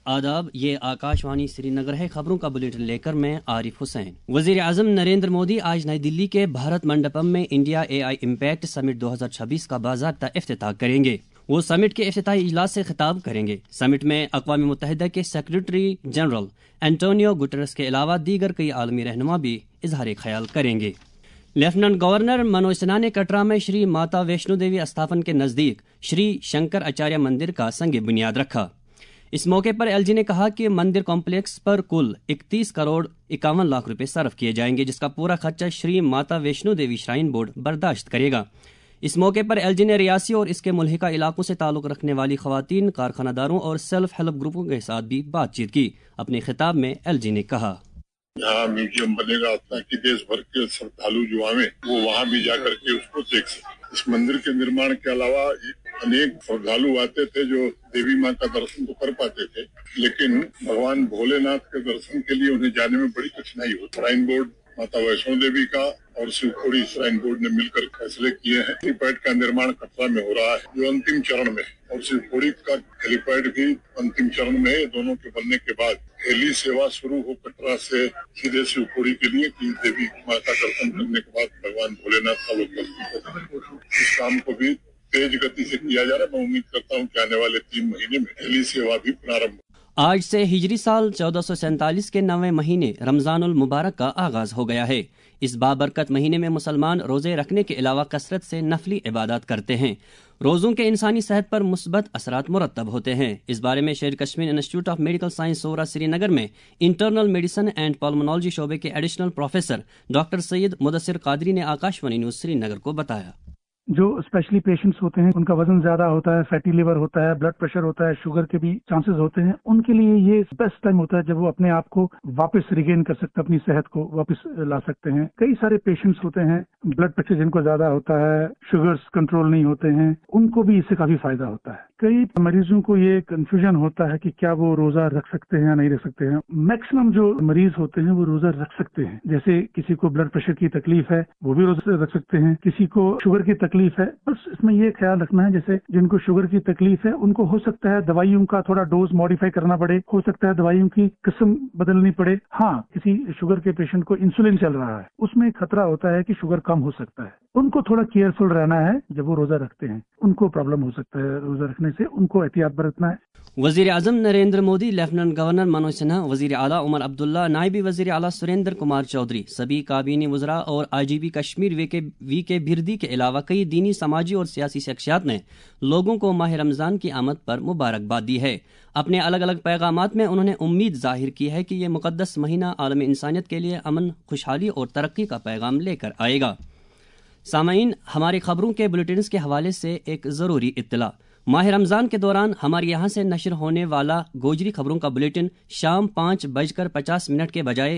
آداب، یہ آکاشوانی سری نگر ہے۔ خبروں کا بلیٹن لے کر میں عارف حسین۔ وزیر اعظم نریندر مودی آج نئی دلی کے بھارت منڈپم میں انڈیا اے آئی امپیکٹ سمٹ 2026 کا باضابطہ افتتاح کریں گے۔ وہ سمٹ کے افتتاحی اجلاس سے خطاب کریں گے۔ سمٹ میں اقوام متحدہ کے سیکرٹری جنرل اینٹونیو گٹرس کے علاوہ دیگر کئی عالمی رہنما بھی اظہار خیال کریں گے۔ لیفٹیننٹ گورنر منوج سنہا نے کٹرا میں شری ماتا ویشنو دیوی استھاپن کے نزدیک شری شنکر آچاریہ مندر کا سنگ بنیاد رکھا۔ اس موقع پر ایل جی نے کہا کہ مندر کمپلیکس پر کل 31 کروڑ 51 لاکھ روپے صرف کیے جائیں گے، جس کا پورا خرچہ شری ماتا ویشنو دیوی شرائن بورڈ برداشت کرے گا۔ اس موقع پر ایل جی نے ریاسی اور اس کے ملحقہ علاقوں سے تعلق رکھنے والی خواتین، کارخانہ داروں اور سیلف ہیلپ گروپوں کے ساتھ بھی بات چیت کی۔ اپنے خطاب میں ایل جی نے کہا، یہاں میوزیم بنے گا تاکہ دیش بھر کے شردھالو جو آئے وہ وہاں بھی جا کر کے اس کو دیکھ سکیں۔ اس مندر کے نرمان کے علاوہ انیک شردھالو آتے تھے جو دیوی ماں کا درشن تو کر پاتے تھے، لیکن بھگوان بھولے ناتھ کے درشن کے لیے انہیں جانے میں بڑی کٹھنائی ہوتی۔ شرائن بورڈ ماتا ویشنو دیوی کا اور شیو کھوڑی شرائن بورڈ نے مل کر فیصلے کیے ہیں۔ ہیلی پیڈ کا نرمان کٹرا میں ہو رہا ہے جو انتم چرن میں ہے، اور شیو کھوڑی کا ہیلی پیڈ بھی انتم چرن میں ہے۔ دونوں کے بننے کے بعد ہیلی سیوا شروع ہو کٹرا سے سیدھے شیو کھوڑی کے لیے، کہ دیوی ماں کا درشن کرنے کے بعد بھگوان بھولے ناتھ کا لوگ اس کام کو بھی تیز گتی سے کیا جا رہا ہے۔ میں امید کرتا ہوں کہ آنے والے 3 مہینے میں ہیلی سیوا بھی پرارمبھ۔ آج سے ہجری سال 1447 کے 9ویں مہینے رمضان المبارک کا آغاز ہو گیا ہے۔ اس بابرکت مہینے میں مسلمان روزے رکھنے کے علاوہ کثرت سے نفلی عبادات کرتے ہیں۔ روزوں کے انسانی صحت پر مثبت اثرات مرتب ہوتے ہیں۔ اس بارے میں Sher Kashmir institute of medical science Soura سری نگر میں انٹرنل میڈیسن اینڈ پالمونالوجی شعبے کے additional professor doctor Syed Mudasir Qadri نے آکاشوانی نیوز سری نگر کو بتایا۔ جو اسپیشلی پیشنٹس ہوتے ہیں، ان کا وزن زیادہ ہوتا ہے، فیٹی لیور ہوتا ہے، بلڈ پریشر ہوتا ہے، شوگر کے بھی چانسز ہوتے ہیں، ان کے لیے یہ بیسٹ ٹائم ہوتا ہے جب وہ اپنے آپ کو واپس ریگین کر سکتے ہیں، اپنی صحت کو واپس لا سکتے ہیں۔ کئی سارے پیشنٹس ہوتے ہیں، بلڈ پریشر جن کو زیادہ ہوتا ہے، شوگرز کنٹرول نہیں ہوتے ہیں، ان کو بھی اس سے کافی فائدہ ہوتا ہے۔ کئی مریضوں کو یہ کنفیوژن ہوتا ہے کہ کیا وہ روزہ رکھ سکتے ہیں یا نہیں رکھ سکتے ہیں۔ میکسیمم جو مریض ہوتے ہیں وہ روزہ رکھ سکتے ہیں۔ جیسے کسی کو بلڈ پریشر کی تکلیف ہے وہ بھی روزہ رکھ سکتے ہیں، کسی کو شوگر کی تکلیف ہے، بس اس میں یہ خیال رکھنا ہے جیسے جن کو شوگر کی تکلیف ہے ان کو ہو سکتا ہے دوائیوں کا تھوڑا ڈوز ماڈیفائی کرنا پڑے، ہو سکتا ہے دوائیوں کی قسم بدلنی پڑے۔ ہاں، کسی شوگر کے پیشنٹ کو انسولین چل رہا ہے، اس میں خطرہ ہوتا ہے کہ شوگر کم ہو سکتا ہے، ان کو تھوڑا کیئرفل رہنا ہے جب وہ روزہ رکھتے ہیں، ان کو پرابلم ہو سکتا ہے روزہ رکھنے سے، ان کو احتیاط برتنا ہے۔ وزیر اعظم نریندر مودی، لیفٹیننٹ گورنر منوج سنہا، وزیر اعلیٰ عمر عبداللہ، نائب وزیر اعلیٰ سریندر کمار چودھری، سبھی کابینی وزراء اور آئی جی پی کشمیر وی کے بھردی کے علاوہ کئی دینی، سماجی اور سیاسی شخصیات نے لوگوں کو ماہ رمضان کی آمد پر مبارکباد دی ہے۔ اپنے الگ الگ پیغامات میں انہوں نے امید ظاہر کی ہے کہ یہ مقدس مہینہ عالم انسانیت کے لیے امن، خوشحالی اور ترقی کا پیغام لے کر آئے گا۔ سامعین، ہماری خبروں کے بلیٹنز کے حوالے سے ایک ضروری اطلاع۔ ماہ رمضان کے دوران ہمارے یہاں سے نشر ہونے والا گوجری خبروں کا بلیٹن شام 5:50 کے بجائے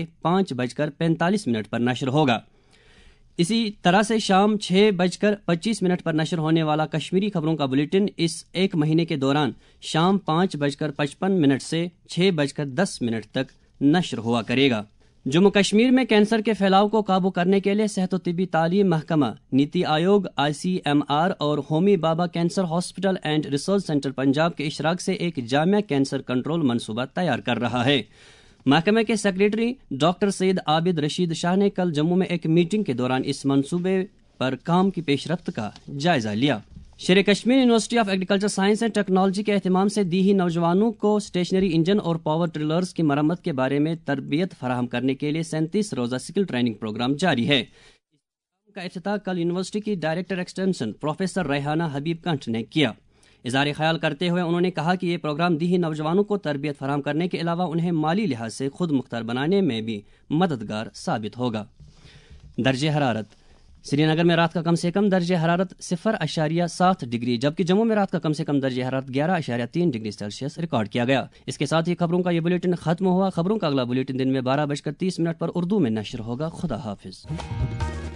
5:45 پر نشر ہوگا۔ اسی طرح سے شام 6:25 پر نشر ہونے والا کشمیری خبروں کا بلیٹن اس ایک مہینے کے دوران شام 5:55 سے 6:10 تک نشر ہوا کرے گا۔ جموں کشمیر میں کینسر کے پھیلاؤ کو قابو کرنے کے لیے صحت و طبی تعلیم محکمہ، NITI Aayog, I C M R اور Homi Bhabha cancer hospital and research centre Punjab کے اشراک سے ایک جامع کینسر کنٹرول منصوبہ تیار کر رہا ہے۔ محکمہ کے سیکریٹری ڈاکٹر سید عابد رشید شاہ نے کل جموں میں ایک میٹنگ کے دوران اس منصوبے پر کام کی پیش رفت کا جائزہ لیا۔ Sher Kashmir university of agriculture science and technology کے اہتمام سے دیہی نوجوانوں کو اسٹیشنری انجن اور پاور ٹرلرز کی مرمت کے بارے میں تربیت فراہم کرنے کے لیے 37 روزہ اسکل ٹریننگ پروگرام جاری ہے۔ اس کا افتتاح کل یونیورسٹی کی director extension professor Rehana Habib Kanth نے کیا۔ اظہار خیال کرتے ہوئے انہوں نے کہا کہ یہ پروگرام دیہی نوجوانوں کو تربیت فراہم کرنے کے علاوہ انہیں مالی لحاظ سے خود مختار بنانے میں بھی مددگار ثابت ہوگا۔ درجہ حرارت: سری نگر میں رات کا کم سے کم درجہ حرارت 0.7 ڈگری، جبکہ جموں میں رات کا کم سے کم درجہ حرارت 11.3 ڈگری سیلسیس ریکارڈ کیا گیا۔ اس کے ساتھ ہی خبروں کا یہ بلیٹن ختم ہوا۔ خبروں کا اگلا بلیٹن دن میں 12:30 پر اردو میں نشر ہوگا۔ خدا حافظ۔